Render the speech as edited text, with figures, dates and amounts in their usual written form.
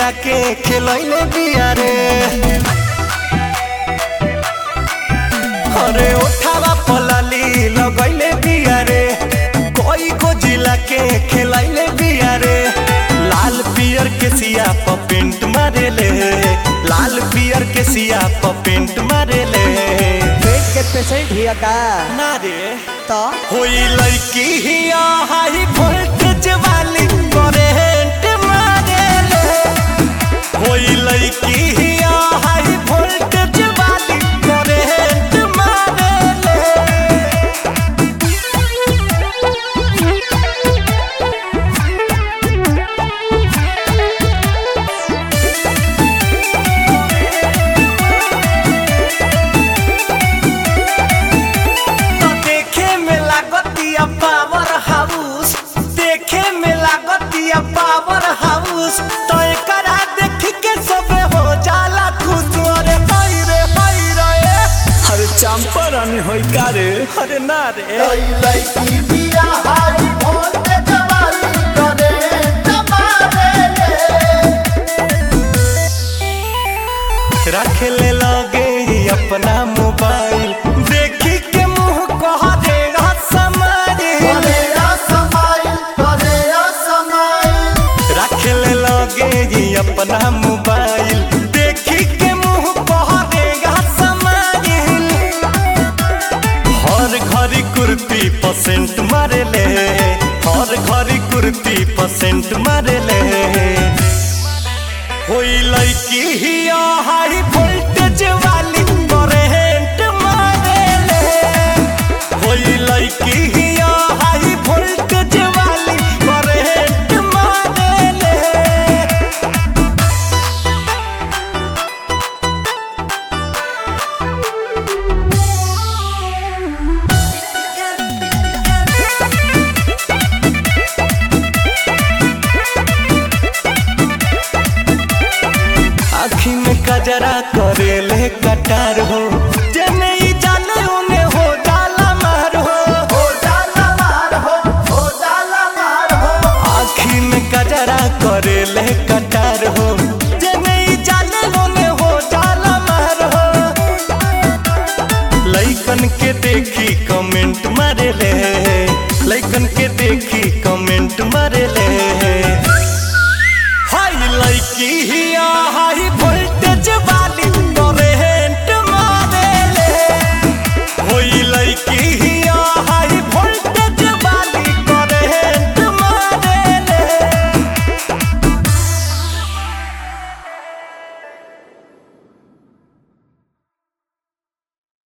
जिला के खिलैले बिया रे। अरे उठावा पलाली लगैले बिया रे। कोई को जिला के खिलैले बिया रे। लाल पियर के सिया प पेंट मारेले, लाल पियर के सिया प पेंट मारेले। पेट के पेशेंट हिया का ना रे तो होई लड़की हिया हाई वोल्टेज वाली करेंट मारेले। होई लड़की हिया हाई वोल्टेज वाली करेंट मारेले। पावर हाउस देखे में लागतिया पावर हाउस तो एकरा देख के सब हो जाला खुश। अरे हाय रे अरे चंपरन होई का रे। अरे ना रे लड़की बिया हाई वोल्टेज वाली करेंट मारेले। रख ले लगे अपना मोबाइल देखी के मुंह कह देगा रख ले लगे अपना मोबाइल देखी के मुंह कह देगा समाइल। हर घड़ी कुर्ती परसेंट मारेले, हर घड़ी कुर्ती परसेंट मारेले। होई लड़की हिया हाई वोल्टेज वाली करेंट मारेले। होई लड़की हिया हाई वोल्टेज वाली करेंट मारेले। आँखी में कजरा करेले कटार हो जने ही जाने उन्हें हो जाला मार हो। हो जाला मार हो, हो जाला मार हो। आँखी में कजरा करेले कटार हो जने ही जाने उन्हें हो जाला मार हो। लइकन के देखी कमेंट मारेले, लइकन के देखी कमेंट मारेले। हाय लड़की हिया हाई वोल्टेज वाली